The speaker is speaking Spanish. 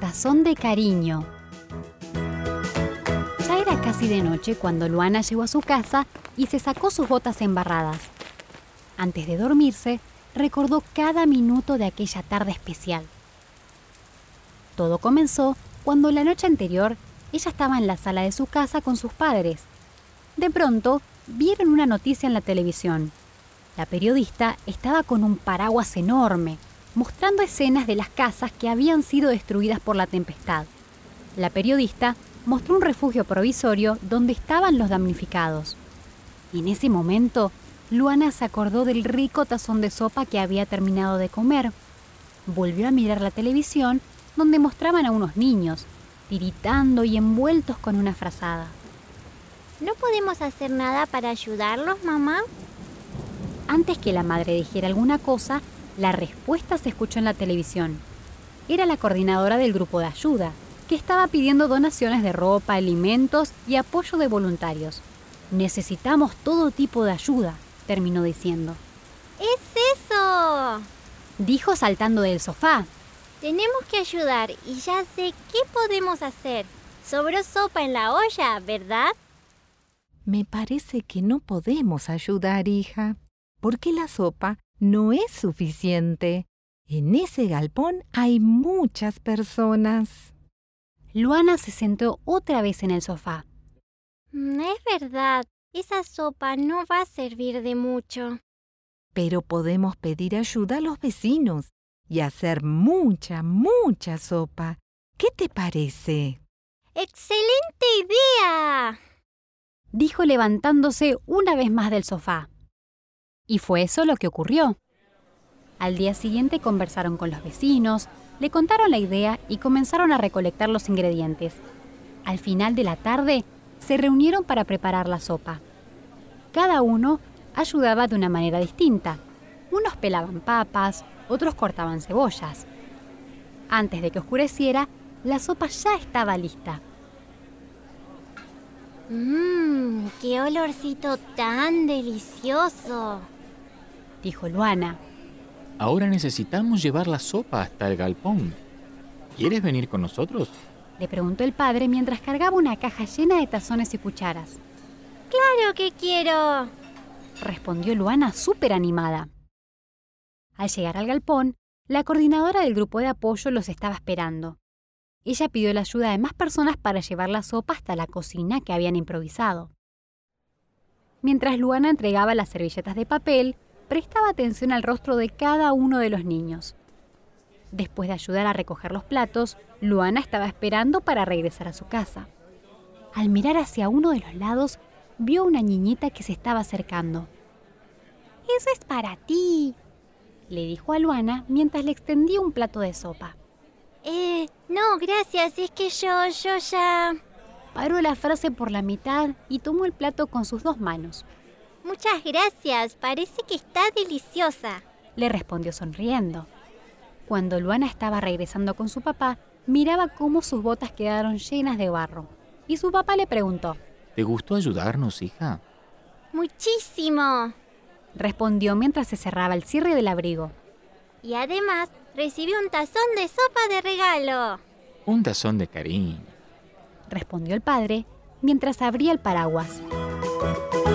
tazón de cariño. Ya era casi de noche cuando Luana llegó a su casa y se sacó sus botas embarradas. Antes de dormirse, recordó cada minuto de aquella tarde especial. Todo comenzó cuando la noche anterior ella estaba en la sala de su casa con sus padres. De pronto, vieron una noticia en la televisión. La periodista estaba con un paraguas enorme, mostrando escenas de las casas que habían sido destruidas por la tempestad. La periodista mostró un refugio provisorio donde estaban los damnificados. En ese momento, Luana se acordó del rico tazón de sopa que había terminado de comer. Volvió a mirar la televisión, donde mostraban a unos niños, tiritando y envueltos con una frazada. ¿No podemos hacer nada para ayudarlos, mamá? Antes que la madre dijera alguna cosa, la respuesta se escuchó en la televisión. Era la coordinadora del grupo de ayuda, que estaba pidiendo donaciones de ropa, alimentos y apoyo de voluntarios. Necesitamos todo tipo de ayuda, terminó diciendo. ¡Es eso!, dijo saltando del sofá. Tenemos que ayudar y ya sé qué podemos hacer. Sobró sopa en la olla, ¿verdad? Me parece que no podemos ayudar, hija, porque la sopa no es suficiente. En ese galpón hay muchas personas. Luana se sentó otra vez en el sofá. Es verdad, esa sopa no va a servir de mucho. Pero podemos pedir ayuda a los vecinos y hacer mucha sopa. ¿Qué te parece? ¡Excelente idea!, dijo levantándose una vez más del sofá. Y fue eso lo que ocurrió. Al día siguiente conversaron con los vecinos, le contaron la idea y comenzaron a recolectar los ingredientes. Al final de la tarde, se reunieron para preparar la sopa. Cada uno ayudaba de una manera distinta. Unos pelaban papas, otros cortaban cebollas. Antes de que oscureciera, la sopa ya estaba lista. ¡Qué olorcito tan delicioso!, dijo Luana. Ahora necesitamos llevar la sopa hasta el galpón. ¿Quieres venir con nosotros?, le preguntó el padre mientras cargaba una caja llena de tazones y cucharas. ¡Claro que quiero!, respondió Luana súper animada. Al llegar al galpón, la coordinadora del grupo de apoyo los estaba esperando. Ella pidió la ayuda de más personas para llevar la sopa hasta la cocina que habían improvisado. Mientras Luana entregaba las servilletas de papel, prestaba atención al rostro de cada uno de los niños. Después de ayudar a recoger los platos, Luana estaba esperando para regresar a su casa. Al mirar hacia uno de los lados, vio una niñita que se estaba acercando. «Eso es para ti», le dijo a Luana mientras le extendía un plato de sopa. No, gracias, es que yo ya... Paró la frase por la mitad y tomó el plato con sus dos manos. Muchas gracias, parece que está deliciosa, le respondió sonriendo. Cuando Luana estaba regresando con su papá, miraba cómo sus botas quedaron llenas de barro. Y su papá le preguntó. ¿Te gustó ayudarnos, hija? Muchísimo, respondió mientras se cerraba el cierre del abrigo. Y además recibí un tazón de sopa de regalo. Un tazón de cariño, respondió el padre mientras abría el paraguas.